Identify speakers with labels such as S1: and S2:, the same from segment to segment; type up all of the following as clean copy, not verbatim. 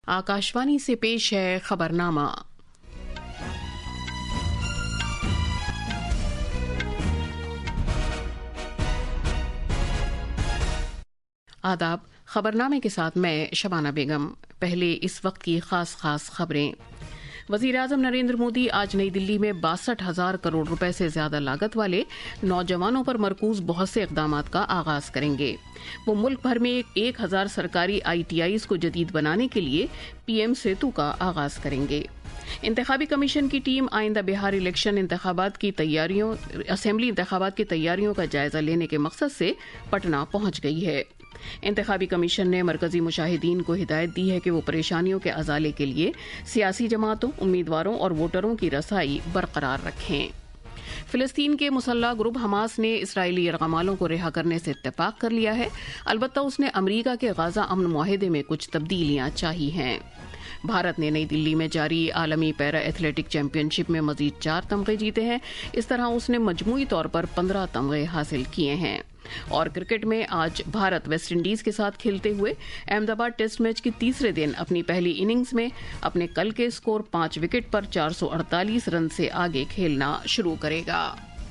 S1: आकाशवाणी से पेश है खबरनामा। आदाब। खबरनामे के साथ मैं शबाना बेगम। पहले इस वक्त की खास खबरें। वजीर आजम नरेंद्र मोदी आज नई दिल्ली में 62,000 करोड़ रुपए से ज्यादा लागत वाले नौजवानों पर मरकूज बहुत से इकदामात का आगाज करेंगे। वो मुल्क भर में 1,000 सरकारी ITIs को जदीद बनाने के लिए PM सेतु का आगाज करेंगे। इंतखाबी कमीशन की टीम आइंदा बिहार इलेक्शन असेंबली इंतखाबात की तैयारियों का जायजा लेने के मकसद से पटना पहुंच गई है। इंतखाबी कमीशन ने मरकजी मुशाहिदीन को हिदायत दी है कि वो परेशानियों के अजाले के लिए सियासी जमातों, उम्मीदवारों और वोटरों की रसाई बरकरार रखें। फिलिस्तीन के मुसल्लह ग्रुप हमास ने इस्राएली यरगमालों को रिहा करने से इत्तेफाक कर लिया है। अलबत्ता उसने अमरीका के गाजा अमन मुआहिदे में कुछ तब्दीलियां चाही हैं। भारत ने नई दिल्ली में जारी आलमी पैरा एथलेटिक चैंपियनशिप में मजीद 4 तमगे जीते हैं। इस तरह उसने मजमूई तौर पर 15 तमगे हासिल किए हैं। और क्रिकेट में आज भारत वेस्ट इंडीज के साथ खेलते हुए अहमदाबाद टेस्ट मैच के तीसरे दिन अपनी पहली इनिंग्स में अपने कल के स्कोर 5 विकेट पर 448 रन से आगे खेलना शुरू करेगा।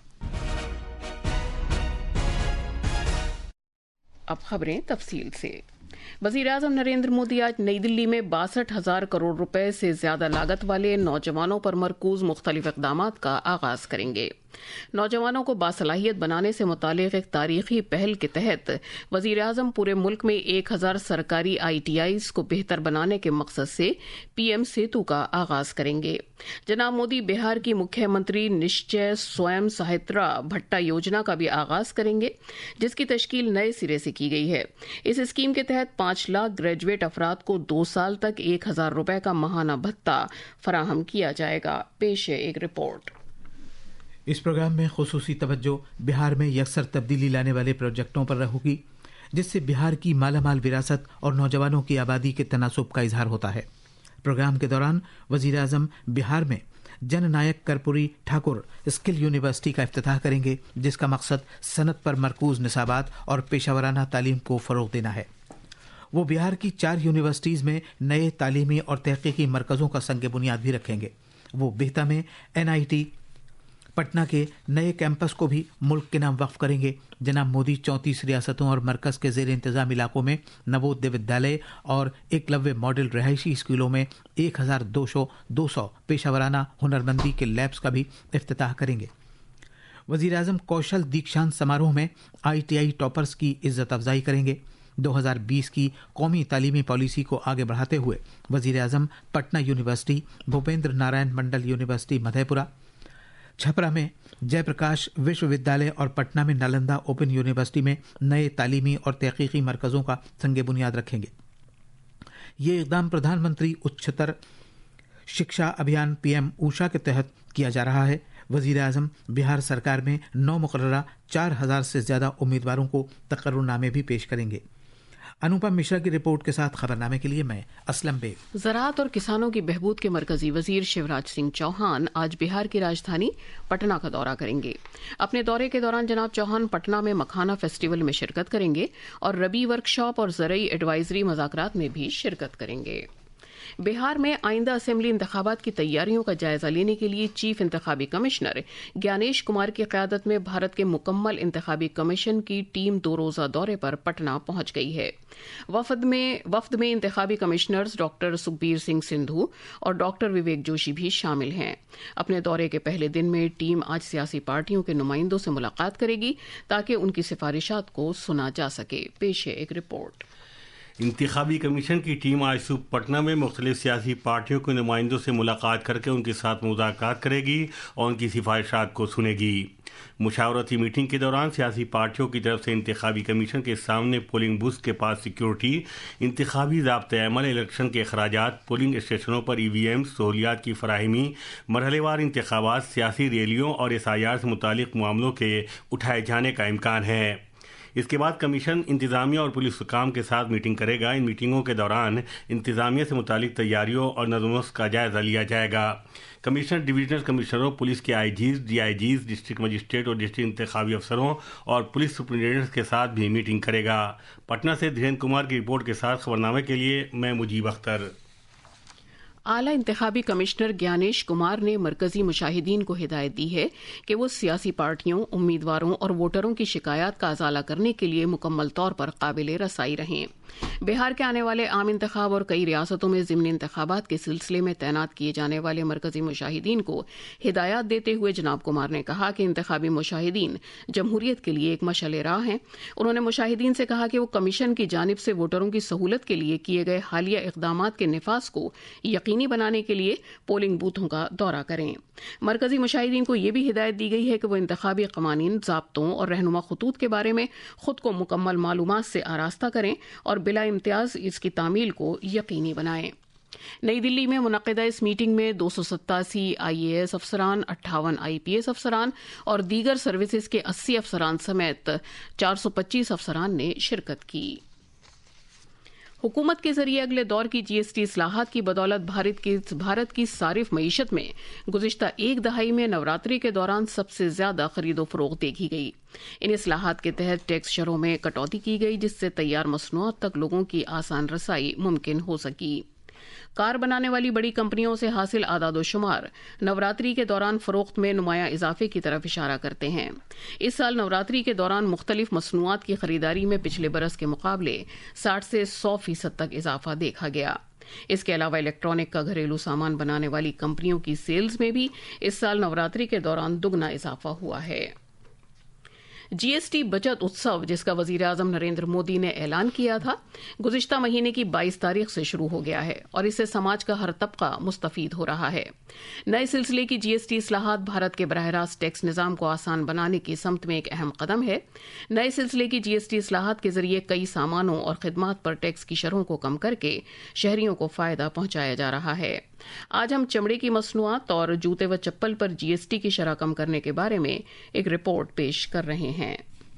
S1: अब खबरें तफसील से। वजीर आजम नरेंद्र मोदी आज नई दिल्ली में 62,000 करोड़ रुपए से ज्यादा लागत वाले नौजवानों पर मरकूज मुख्तलिफ इक़दामात का आगाज करेंगे। नौजवानों को बासलाहियत बनाने से मुतालिक एक तारीखी पहल के तहत वजीर आजम पूरे मुल्क में 1,000 सरकारी ITIs को बेहतर बनाने के मकसद से PM सेतु का आगाज करेंगे। जनाब मोदी बिहार की मुख्यमंत्री निश्चय स्वयं सहायता भत्ता योजना का भी आगाज करेंगे, जिसकी तश्कील नए सिरे से की गई है। इस स्कीम के तहत 5 लाख ग्रेजुएट अफराद को 2 साल तक 1,000 रुपए का माहाना भत्ता फराहम किया जाएगा। पेश है एक रिपोर्ट।
S2: इस प्रोग्राम में खुसूसी तवज्जो बिहार में यकसर तब्दीली लाने वाले प्रोजेक्टों पर होगी, जिससे बिहार की मालामाल विरासत और नौजवानों की आबादी के तनासुब का इजहार होता है। प्रोग्राम के दौरान वजीर आजम बिहार में जननायक कर्पूरी ठाकुर स्किल यूनिवर्सिटी का इफ्तिताह करेंगे, जिसका मकसद सनत पर मरकूज निसाबात और पेशावराना तालीम को फरोग देना है। वो बिहार की 4 यूनिवर्सिटीज़ में नए तालीमी और तहकीकी मरकज़ों का संग बुनियाद भी रखेंगे। वो बिहता में NIT पटना के नए कैंपस को भी मुल्क के नाम वक्फ करेंगे। जनाब मोदी 34 रियासतों और मरकज़ के ज़ेर इंतज़ाम इलाकों में नवोदय विद्यालय और एकलव्य मॉडल रहायशी स्कूलों में 1,200 पेशावराना हुनरमंदी के लैब्स का भी इफ्तिताह करेंगे। वज़ीर आज़म कौशल दीक्षांत समारोह में ITI टॉपर्स की इज्जत अफजाई करेंगे। 2020 की कौमी तालीमी पॉलिसी को आगे बढ़ाते हुए वज़ीर आज़म पटना यूनिवर्सिटी, भूपेंद्र नारायण मंडल यूनिवर्सिटी मधेपुरा, छपरा में जयप्रकाश विश्वविद्यालय और पटना में नालंदा ओपन यूनिवर्सिटी में नए तालीमी और तहकीकी मरकज़ों का संग बुनियाद रखेंगे। ये इक़दाम प्रधानमंत्री उच्चतर शिक्षा अभियान PM ऊषा के तहत किया जा रहा है। वज़ीर आज़म बिहार सरकार में 9 मुकर्ररा 4,000 से ज़्यादा उम्मीदवारों को तकर्रुनामे भी पेश करेंगे। अनुपम मिश्रा की रिपोर्ट के साथ खबरनामे के लिए मैं असलम बेग।
S1: ज़राअत और किसानों की बहबूद के मरकजी वजीर शिवराज सिंह चौहान आज बिहार की राजधानी पटना का दौरा करेंगे। अपने दौरे के दौरान जनाब चौहान पटना में मखाना फेस्टिवल में शिरकत करेंगे और रबी वर्कशॉप और ज़रई एडवाइजरी मुज़ाकरात में भी शिरकत करेंगे। बिहार में आइंदा असेंबली इंतखाबात की तैयारियों का जायजा लेने के लिए चीफ इंतखाबी कमिश्नर ज्ञानेश कुमार की क़यादत में भारत के मुकम्मल इंतखाबी कमीशन की टीम 2 रोज़ा दौरे पर पटना पहुंच गई है। वफद में इंतखाबी कमिश्नर्स डॉक्टर सुखबीर सिंह सिंधु और डॉक्टर विवेक जोशी भी शामिल हैं। अपने दौरे के पहले दिन में टीम आज सियासी पार्टियों के नुमाइंदों से मुलाकात करेगी ताकि उनकी सिफारिशात को सुना जा सके। पेश है एक रिपोर्ट।
S3: इंतखाबी कमीशन की टीम आज सुबह पटना में मुख्तलिफ सियासी पार्टियों के नुमाइंदों से मुलाकात करके उनके साथ मुज़ाकरात करेगी और उनकी सिफारिशात को सुनेगी। मुशावरती मीटिंग के दौरान सियासी पार्टियों की तरफ से इंतखाबी कमीशन के सामने पोलिंग बूथ के पास सिक्योरिटी, इंतखाबी ज़ाब्ते अमल, इलेक्शन के अखराजात, पोलिंग स्टेशनों पर EVM सहूलियात की फराहमी, मरहलेवार इंतखाबात, सियासी रैलियों और SIR से मुतालिक मामलों के उठाए जाने का इम्कान है। इसके बाद कमीशन इंतज़ामिया और पुलिस हुकाम के साथ मीटिंग करेगा। इन मीटिंगों के दौरान इंतज़ामिया से मुतालिक तैयारियों और नज़्म का जायज़ा लिया जाएगा। कमिश्नर, डिवीजनल कमिश्नरों, पुलिस के IGs, DIGs, डिस्ट्रिक्ट मजिस्ट्रेट और डिस्ट्रिक्ट इंतखाबी अफसरों और पुलिस सुपरिटेंडेंट्स के साथ भी मीटिंग करेगा। पटना से धीरेन्द्र कुमार की रिपोर्ट के साथ खबरनामे के लिए मैं मुजीब अख्तर।
S1: اعلی انتخابی کمشنر گیانیش کمار نے مرکزی مشاہدین کو ہدایت دی ہے کہ وہ سیاسی پارٹیوں، امیدواروں اور ووٹروں کی شکایات کا ازالہ کرنے کے لیے مکمل طور پر قابل رسائی رہیں۔ بہار کے آنے والے عام انتخاب اور کئی ریاستوں میں ضمنی انتخابات کے سلسلے میں تعینات کیے جانے والے مرکزی مشاہدین کو ہدایات دیتے ہوئے جناب کمار نے کہا کہ انتخابی مشاہدین جمہوریت کے لیے ایک مشعل راہ ہیں۔ انہوں نے مشاہدین سے کہا کہ وہ کمیشن کی جانب سے ووٹروں کی سہولت کے لیے کیے گئے حالیہ اقدامات کے نفاذ کو یقینی بنانے کے لیے پولنگ بوتھوں کا دورہ کریں۔ مرکزی مشاہدین کو یہ بھی ہدایت دی گئی ہے کہ وہ انتخابی قوانین، ضابطوں اور رہنما خطوط کے بارے میں خود کو مکمل معلومات سے آراستہ کریں اور بلا امتیاز اس کی تعمیل کو یقینی بنائیں۔ نئی دلی میں منعقدہ اس میٹنگ میں 287 IAS افسران، 58 IPS افسران اور دیگر سروسز کے 80 افسران سمیت 425 افسران نے شرکت کی۔ حکومت کے ذریعے اگلے دور کی GST اصلاحات کی بدولت بھارت کی صارف معیشت میں گزشتہ ایک دہائی میں نوراتری کے دوران سب سے زیادہ خرید و فروخت دیکھی گئی۔ ان اصلاحات کے تحت ٹیکس شرحوں میں کٹوتی کی گئی، جس سے تیار مصنوعات تک لوگوں کی آسان رسائی ممکن ہو سکی۔ کار بنانے والی بڑی کمپنیوں سے حاصل اعداد و شمار نوراتری کے دوران فروخت میں نمایاں اضافے کی طرف اشارہ کرتے ہیں۔ اس سال نوراتری کے دوران مختلف مصنوعات کی خریداری میں پچھلے برس کے مقابلے 60 سے 100% تک اضافہ دیکھا گیا۔ اس کے علاوہ الیکٹرانک کا گھریلو سامان بنانے والی کمپنیوں کی سیلز میں بھی اس سال نوراتری کے دوران دگنا اضافہ ہوا ہے۔ GST بچت اتسو، جس کا وزیر اعظم نریندر مودی نے اعلان کیا تھا، گزشتہ مہینے کی 22 تاریخ سے شروع ہو گیا ہے اور اس سے سماج کا ہر طبقہ مستفید ہو رہا ہے۔ نئے سلسلے کی GST اصلاحات بھارت کے براہ راست ٹیکس نظام کو آسان بنانے کی سمت میں ایک اہم قدم ہے۔ نئے سلسلے کی GST اصلاحات کے ذریعے کئی سامانوں اور خدمات پر ٹیکس کی شرحوں کو کم کر کے شہریوں کو فائدہ پہنچایا جا رہا ہے۔ آج ہم چمڑے کی مصنوعات اور جوتے و چپل پر GST کی شرح کم کرنے کے بارے میں ایک رپورٹ پیش کر رہے ہیں۔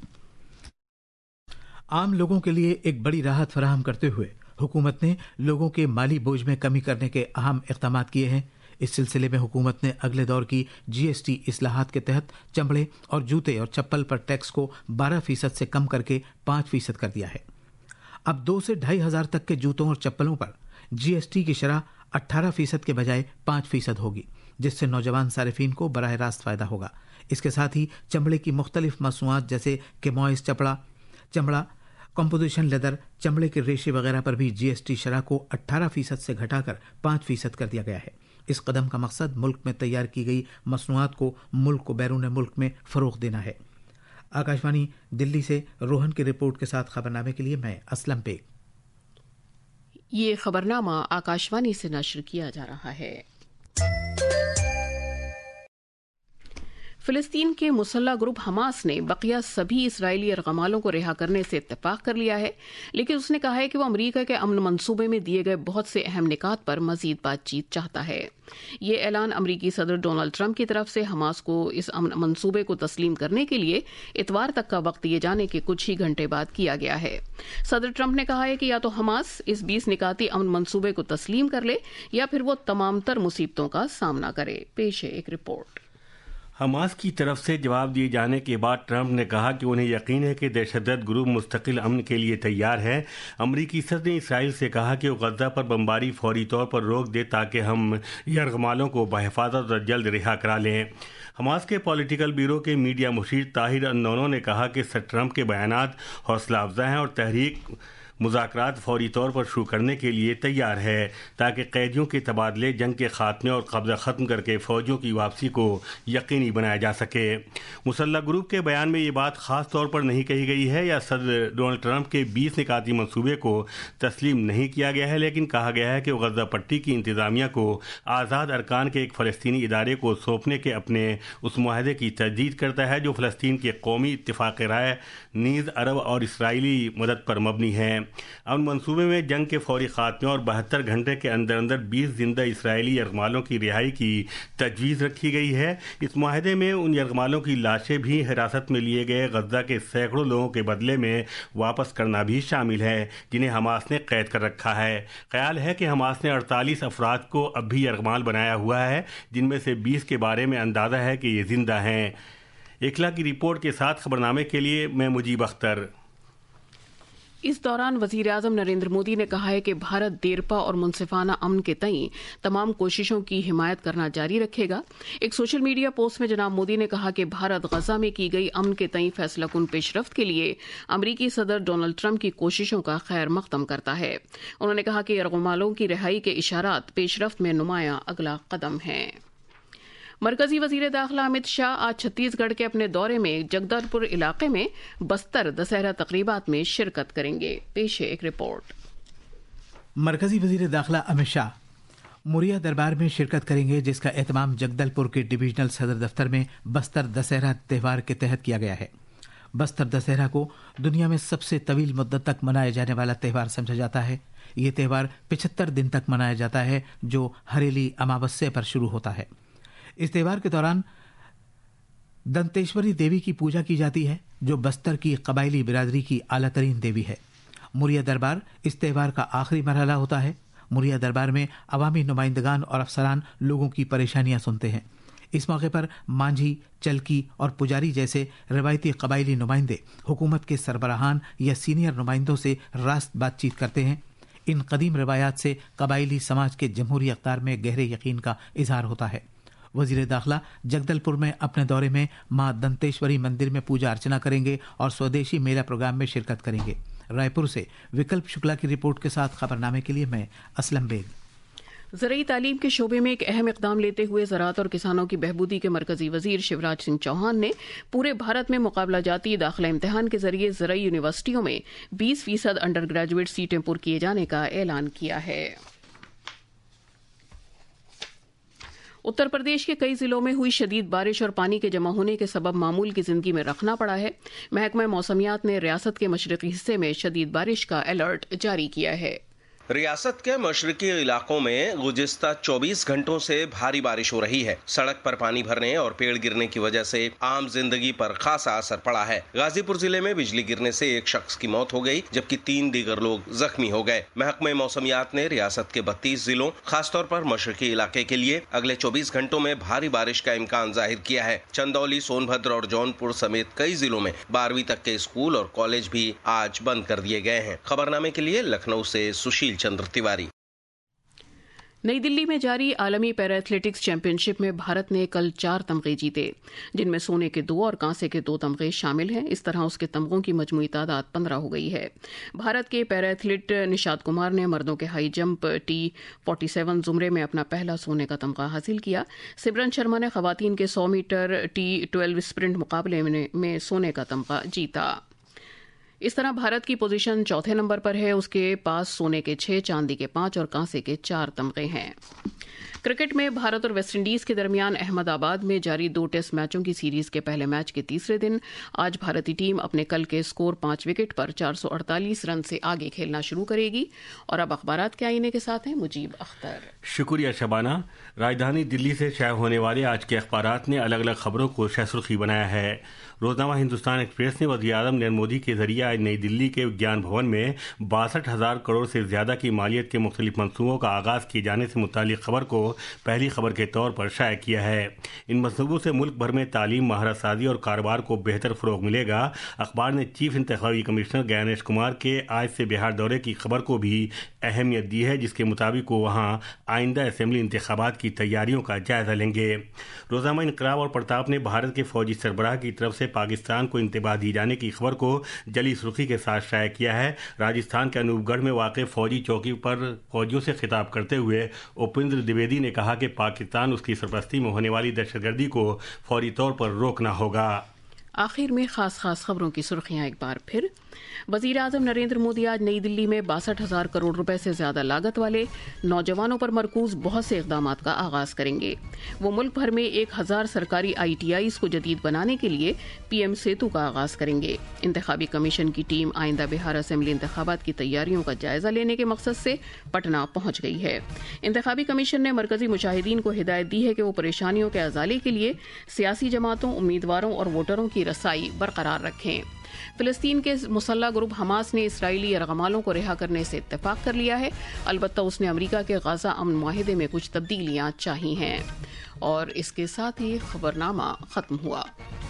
S2: عام لوگوں کے لیے ایک بڑی راحت فراہم کرتے ہوئے حکومت نے لوگوں کے مالی بوجھ میں کمی کرنے کے اہم اقدامات کیے ہیں۔ اس سلسلے میں حکومت نے اگلے دور کی GST اصلاحات کے تحت چمڑے اور جوتے اور چپل پر ٹیکس کو 12% سے کم کر کے 5% کر دیا ہے۔ اب 2 سے 2,500 ہزار تک کے جوتوں اور چپلوں پر GST کی شرح 18% کے بجائے 5% ہوگی، جس سے نوجوان صارفین کو براہ راست فائدہ ہوگا۔ اس کے ساتھ ہی چمڑے کی مختلف مصنوعات جیسے کیموئس چمڑا، کمپوزیشن لیدر، چمڑے کے ریشے وغیرہ پر بھی GST شرح کو 18% سے گھٹا کر 5% کر دیا گیا ہے۔ اس قدم کا مقصد ملک میں تیار کی گئی مصنوعات کو ملک کو بیرون ملک میں فروغ دینا ہے۔ آکاشوانی دلی سے روہن کی رپورٹ کے ساتھ خبرنامے کے لیے میں اسلم بیگ۔
S1: یہ خبرنامہ آکاشوانی سے نشر کیا جا رہا ہے۔ فلسطین کے مسلح گروپ حماس نے بقیہ سبھی اسرائیلی یرغمالوں کو رہا کرنے سے اتفاق کر لیا ہے، لیکن اس نے کہا ہے کہ وہ امریکہ کے امن منصوبے میں دیے گئے بہت سے اہم نکات پر مزید بات چیت چاہتا ہے۔ یہ اعلان امریکی صدر ڈونلڈ ٹرمپ کی طرف سے حماس کو اس امن منصوبے کو تسلیم کرنے کے لیے اتوار تک کا وقت دیے جانے کے کچھ ہی گھنٹے بعد کیا گیا ہے۔ صدر ٹرمپ نے کہا ہے کہ یا تو حماس اس 20 نکاتی امن منصوبے کو تسلیم کر لے یا پھر وہ تمام تر مصیبتوں کا سامنا کرے۔ پیش ہے ایک رپورٹ۔
S3: حماس کی طرف سے جواب دیے جانے کے بعد ٹرمپ نے کہا کہ انہیں یقین ہے کہ دہشت گرد گروپ مستقل امن کے لیے تیار ہے۔ امریکی صدر نے اسرائیل سے کہا کہ وہ غزہ پر بمباری فوری طور پر روک دے تاکہ ہم یرغمالوں کو بحفاظت اور جلد رہا کرا لیں۔ حماس کے پولیٹیکل بیورو کے میڈیا مشیر طاہر النونو نے کہا کہ صدر ٹرمپ کے بیانات حوصلہ افزا ہیں اور تحریک مذاکرات فوری طور پر شروع کرنے کے لیے تیار ہے تاکہ قیدیوں کے تبادلے، جنگ کے خاتمے اور قبضہ ختم کر کے فوجیوں کی واپسی کو یقینی بنایا جا سکے۔ مسلح گروپ کے بیان میں یہ بات خاص طور پر نہیں کہی گئی ہے یا صدر ڈونلڈ ٹرمپ کے 20 نکاتی منصوبے کو تسلیم نہیں کیا گیا ہے، لیکن کہا گیا ہے کہ وہ غزہ پٹی کی انتظامیہ کو آزاد ارکان کے ایک فلسطینی ادارے کو سونپنے کے اپنے اس معاہدے کی تجدید کرتا ہے جو فلسطین کے قومی اتفاق رائے نیز عرب اور اسرائیلی مدد پر مبنی ہے۔ امن منصوبے میں جنگ کے فوری خاتمے اور 72 گھنٹے کے اندر 20 زندہ اسرائیلی یرغمالوں کی رہائی کی تجویز رکھی گئی ہے۔ اس معاہدے میں ان یرغمالوں کی لاشیں بھی حراست میں لیے گئے غزہ کے سینکڑوں لوگوں کے بدلے میں واپس کرنا بھی شامل ہے جنہیں حماس نے قید کر رکھا ہے۔ خیال ہے کہ حماس نے 48 افراد کو اب بھی یرغمال بنایا ہوا ہے، جن میں سے 20 کے بارے میں اندازہ ہے کہ یہ زندہ ہیں۔ اکلا کی رپورٹ کے ساتھ خبرنامے کے لیے میں مجیب اختر۔
S1: اس دوران وزیر اعظم نریندر مودی نے کہا ہے کہ بھارت دیرپا اور منصفانہ امن کے تئیں تمام کوششوں کی حمایت کرنا جاری رکھے گا۔ ایک سوشل میڈیا پوسٹ میں جناب مودی نے کہا کہ بھارت غزہ میں کی گئی امن کے تئیں فیصلہ کن پیش رفت کے لیے امریکی صدر ڈونلڈ ٹرمپ کی کوششوں کا خیر مقدم کرتا ہے۔ انہوں نے کہا کہ یرغمالوں کی رہائی کے اشارات پیش رفت میں نمایاں اگلا قدم ہیں۔ مرکزی وزیر داخلہ امت شاہ آج چھتیس گڑھ کے اپنے دورے میں جگدل پور علاقے میں بستر دسہرہ تقریبات میں شرکت کریں گے۔ پیش ہے ایک رپورٹ۔
S2: مرکزی وزیر داخلہ امت شاہ موریہ دربار میں شرکت کریں گے، جس کا اہتمام جگدل پور کے ڈویژنل صدر دفتر میں بستر دسہرہ تہوار کے تحت کیا گیا ہے۔ بستر دسہرہ کو دنیا میں سب سے طویل مدت تک منایا جانے والا تہوار سمجھا جاتا ہے۔ یہ تہوار 75 دن تک منایا جاتا ہے، جو ہریلی اماوسیہ پر شروع ہوتا ہے۔ اس تہوار کے دوران دنتیشوری دیوی کی پوجا کی جاتی ہے، جو بستر کی قبائلی برادری کی اعلیٰ ترین دیوی ہے۔ موریہ دربار اس تہوار کا آخری مرحلہ ہوتا ہے۔ موریہ دربار میں عوامی نمائندگان اور افسران لوگوں کی پریشانیاں سنتے ہیں۔ اس موقع پر مانجھی، چلکی اور پجاری جیسے روایتی قبائلی نمائندے حکومت کے سربراہان یا سینئر نمائندوں سے راست بات چیت کرتے ہیں۔ ان قدیم روایات سے قبائلی سماج کے جمہوری اقدار میں گہرے یقین کا اظہار ہوتا ہے۔ وزیر داخلہ جگدل پور میں اپنے دورے میں ماں دنتیشوری مندر میں پوجا ارچنا کریں گے اور سودیشی میلہ پروگرام میں شرکت کریں گے۔ رائے پور سے وکلپ شکلا کی رپورٹ کے ساتھ خبرنامے کے لیے میں اسلم بیگ۔
S1: زرعی تعلیم کے شعبے میں ایک اہم اقدام لیتے ہوئے زراعت اور کسانوں کی بہبودی کے مرکزی وزیر شیوراج سنگھ چوہان نے پورے بھارت میں مقابلہ جاتی داخلہ امتحان کے ذریعے زرعی یونیورسٹیوں میں 20% انڈر گریجویٹ سیٹیں پر کیے جانے کا اعلان کیا ہے۔ اتر پردیش کے کئی ضلعوں میں ہوئی شدید بارش اور پانی کے جمع ہونے کے سبب معمول کی زندگی میں رکھنا پڑا ہے۔ محکمہ موسمیات نے ریاست کے مشرقی حصے میں شدید بارش کا الرٹ جاری کیا ہے۔
S4: ریاست کے مشرقی علاقوں میں گزشتہ 24 گھنٹوں سے بھاری بارش ہو رہی ہے۔ سڑک پر پانی بھرنے اور پیڑ گرنے کی وجہ سے عام زندگی پر خاصا اثر پڑا ہے۔ غازی پور ضلع میں بجلی گرنے سے ایک شخص کی موت ہو گئی، جبکہ 3 دیگر لوگ زخمی ہو گئے۔ محکمہ موسمیات نے ریاست کے 32 ضلعوں خاص طور پر مشرقی علاقے کے لیے اگلے 24 گھنٹوں میں بھاری بارش کا امکان ظاہر کیا ہے۔ چندولی، سون بھدر اور جون پور سمیت کئی ضلعوں میں 12ویں تک کے اسکول اور کالج بھی آج بند کر دیے گئے ہیں۔ خبرنامے کے لیے لکھنؤ سے سشیل چندر تیواری۔
S1: نئی دلی میں جاری عالمی پیرا ایتھلیٹکس چیمپئن شپ میں بھارت نے کل 4 تمغے جیتے، جن میں سونے کے 2 اور کانسے کے 2 تمغے شامل ہیں۔ اس طرح اس کے تمغوں کی مجموعی تعداد 15 ہو گئی ہے۔ بھارت کے پیرا ایتھلیٹ نشاد کمار نے مردوں کے ہائی جمپ T47 زمرے میں اپنا پہلا سونے کا تمغہ حاصل کیا۔ سمرن شرما نے خواتین کے 100 میٹر T12 اسپرنٹ مقابلے میں سونے کا تمغہ جیتا۔ اس طرح بھارت کی پوزیشن چوتھے نمبر پر ہے۔ اس کے پاس سونے کے 6، چاندی کے 5 اور کانسے کے 4 تمغے ہیں۔ کرکٹ میں بھارت اور ویسٹ انڈیز کے درمیان احمد آباد میں جاری 2 ٹیسٹ میچوں کی سیریز کے پہلے میچ کے تیسرے دن آج بھارتی ٹیم اپنے کل کے سکور 5 وکٹ پر 448 رن سے آگے کھیلنا شروع کرے گی۔ اور اب اخبارات کے آئینے کے ساتھ ہیں مجیب اختر۔
S3: شکریہ شبانہ۔ راجدھانی دلی سے شائع ہونے والے آج کے اخبارات نے الگ الگ خبروں کو شہ سرخی بنایا ہے۔ روزنامہ ہندوستان ایکسپریس نے وزیر اعظم نریندر مودی کے ذریعے آج نئی دلی کے وگیان بھون میں 62,000 کروڑ سے زیادہ کی مالیت کے مختلف منصوبوں کا آغاز کیے جانے سے متعلق خبر کو پہلی خبر کے طور پر شائع کیا ہے۔ ان منصوبوں سے ملک بھر میں تعلیم، مہارت سازی اور کاروبار کو بہتر فروغ ملے گا۔ اخبار نے چیف انتخابی کمشنر گیانیش کمار کے آج سے بہار دورے کی خبر کو بھی اہمیت دی ہے، جس کے مطابق وہ وہاں آئندہ اسمبلی انتخابات کی تیاریوں کا جائزہ لیں گے۔ روزنامہ انقلاب اور پرتاپ نے بھارت کے فوجی سربراہ کی طرف سے پاکستان کو انتباہ دی جانے کی خبر کو جلی سرخی کے ساتھ شائع کیا ہے۔ راجستھان کے انوپ گڑھ میں واقع فوجی چوکی پر فوجیوں سے خطاب کرتے ہوئے اپیندر دویدی نے کہا کہ پاکستان اس کی سرپرستی میں ہونے والی دہشت گردی کو فوری طور پر روکنا ہوگا۔
S1: آخر میں خاص خبروں کی سرخیاں ایک بار پھر۔ وزیر اعظم نریندر مودی آج نئی دلی میں 62,000 کروڑ روپے سے زیادہ لاگت والے نوجوانوں پر مرکوز بہت سے اقدامات کا آغاز کریں گے۔ وہ ملک بھر میں 1,000 سرکاری ITIs کو جدید بنانے کے لیے PM سیتو کا آغاز کریں گے۔ انتخابی کمیشن کی ٹیم آئندہ بہار اسمبلی انتخابات کی تیاریوں کا جائزہ لینے کے مقصد سے پٹنہ پہنچ گئی ہے۔ انتخابی کمیشن نے مرکزی مشاہدین کو ہدایت دی ہے کہ وہ پریشانیوں کے ازالے کے لیے سیاسی جماعتوں، امیدواروں اور ووٹروں کی رسائی برقرار رکھیں۔ فلسطین کے مسلح گروپ حماس نے اسرائیلی یرغمالوں کو رہا کرنے سے اتفاق کر لیا ہے، البتہ اس نے امریکہ کے غزہ امن معاہدے میں کچھ تبدیلیاں چاہی ہیں۔ اور اس کے ساتھ ہی خبرنامہ ختم ہوا۔